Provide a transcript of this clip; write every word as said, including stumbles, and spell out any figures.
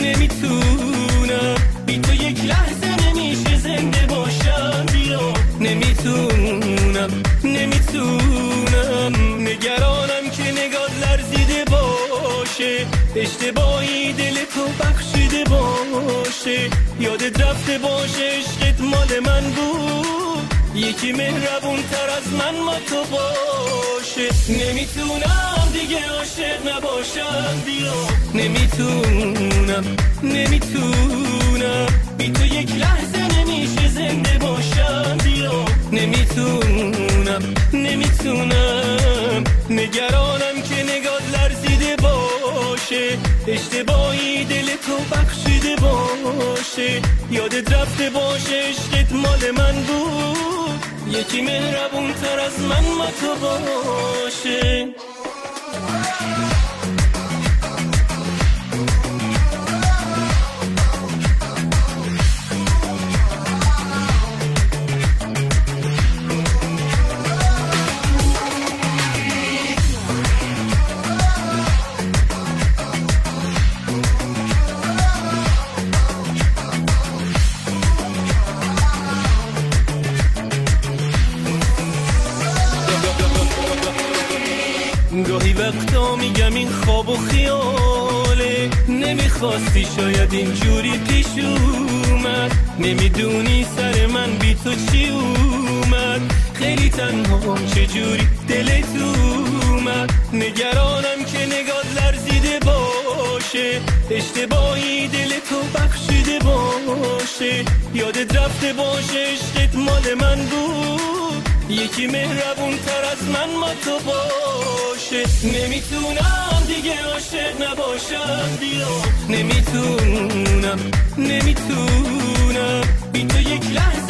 نمیتونم بی تو یک لحظه نمیشه زنده باشم بیا نمیتونم نمیتونم نگرانم که نگات لرزیده باشه اشتباهی دل تو بخشیده باشه یادت رفته باشه عشقت مال من بود یکی مهربون تر از من ما تو باشه نمیتونم دیگه عاشق نباشم بیا نمیتونم نمیتونم بی تو یک لحظه نمیشه زنده باشم بیا نمیتونم نمیتونم نگرانم که نگات لرزیده باشه اشتباهی دل تو بخشیده باشه یادت رفته باشه عشقت مال من بود یکی مهربون تر از من ما تو باشه گاهی وقتا میگم این خواب و خیاله نمیخواستی شاید اینجوری پیش اومد نمیدونی سر من بی تو چی اومد خیلی تنهام چجوری دلت اومد نگرانم که نگات لرزیده باشه اشتباهی دل تو بخشیده باشه یادت رفته باشه عشقت مال من بود یکی مهربون تر از من ما تو باشه نمیتونم دیگه عاشق نباشم بیا نمیتونم نمیتونم بی تو یک لحظه